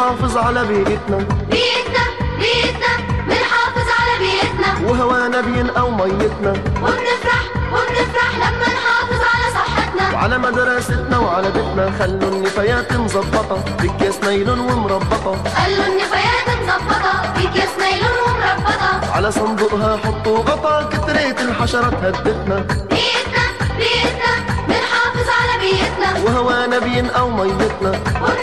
منحافظ على بيئتنا، بيئتنا بيئتنا منحافظ على بيئتنا، وهوانا بينقى ميتنا، وبنفرح لما نحافظ على صحتنا، وعلى مدراستنا وعلى بيتنا. خلوا النفايات مظبطة بأكياس نايلون ومربطة، خلوا النفايات مظبطة بأكياس نايلون ومربطة، على صندوقها حطوا غطا كترة الحشرات هدتنا. بيئتنا بيئتنا منحافظ على بيئتنا، وهوانا بينقى ميتنا،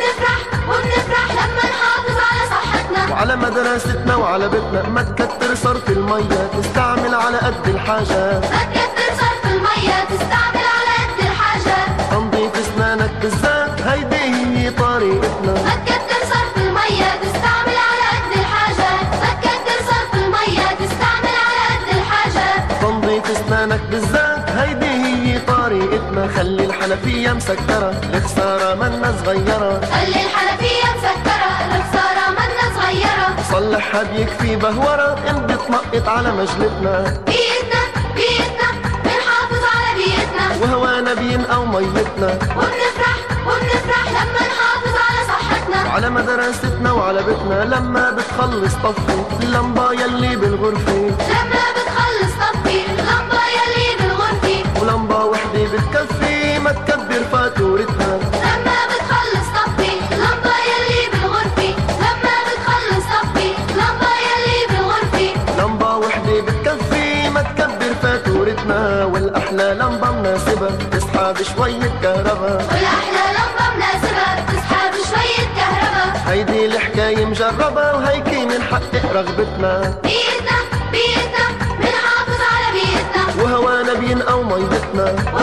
وبنفرح لما نحافظ على صحتنا، وعلى مدراستنا وعلى بيتنا. ما تكتر صرف المية، تستعمل على قد الحاجة، ما تكتر صرف المية، تستعمل على قد الحاجة، تنظيف اسنانك بالذات هيدي هي طريقتنا. ما تكتر صرف المية، تستعمل على قد الحاجة، ما تكتر صرف المية، تستعمل على قد الحاجة، تنظيف اسنانك بالذات هيدي هي طريقتنا. خلي الحنفية مسكرة، الخسارة منا صغيرة، خلي الحنفية مسكرة، الخسارة منا صغيرة، صلحها بيكفي بهورة إن بتنقط على مجلتنا. بيئتنا بيئتنا منحافظ على بيئتنا، وهوانا بينقى ميتنا، وبنفرح لما نحافظ على صحتنا، وعلى مدراستنا وعلى بيتنا. لما بتخلص طفي اللمبة يلي بالغرفة، لما بتخلص طفي اللمبة يلي بالغرفة، ولمبة وحدة بتكفي ما تكبر فاتورتها. لما بتخلص طفي اللمبة يلي بالغرفة، لما بتخلص طفي اللمبة يلي بالغرفة، لمبة وحدة بتكفي ما تكبر فاتورتنا. والأحلى لمبة مناسبة تسحب شوية كهربا، والأحلى لمبة مناسبة تسحب شوية كهربا، هيدي الحكاية مجربة وهيكي منحقق رغبتنا. بيئتنا بيئتنا منحافظ على بيئتنا، وهوانا بينقى ميتنا،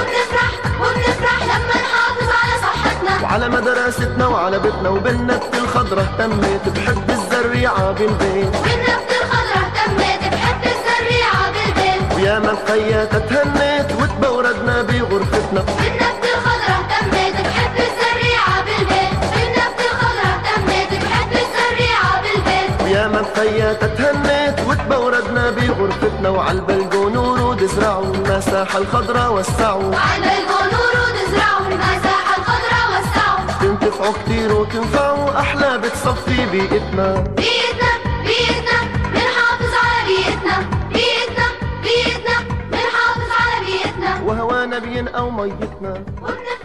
وبنفرح لما نحافظ على صحتنا، وعلى مدراستنا وعلى بيتنا. وبالنبتة الخضرة اهتمت بحب الزريعة بالبيت، والنبتة الخضرا اهتمت بحب الزريعة بالبيت، ويا ما الخياتة تهنت وتبوردنا بغرفتنا. والنبتة الخضرا اهتمت بحب الزريعة بالبيت، والنبتة الخضرا اهتمت بحب الزريعة بالبيت، ويا ما الخياتة تهنت وتبوردنا بغرفتنا. وعالبلقون ورود زرعوا المساحة الخضرا وسعوا، وعلى البنور وتزرعوا المساحة الخضرا وسعوا، تنتفعوا كتير وتنفعوا أحلى بتصفي بيئتنا. بيئتنا بيئتنا منحافظ على بيئتنا، بيئتنا بيئتنا منحافظ على بيئتنا، وهوانا بينقى ميتنا. وبنفرح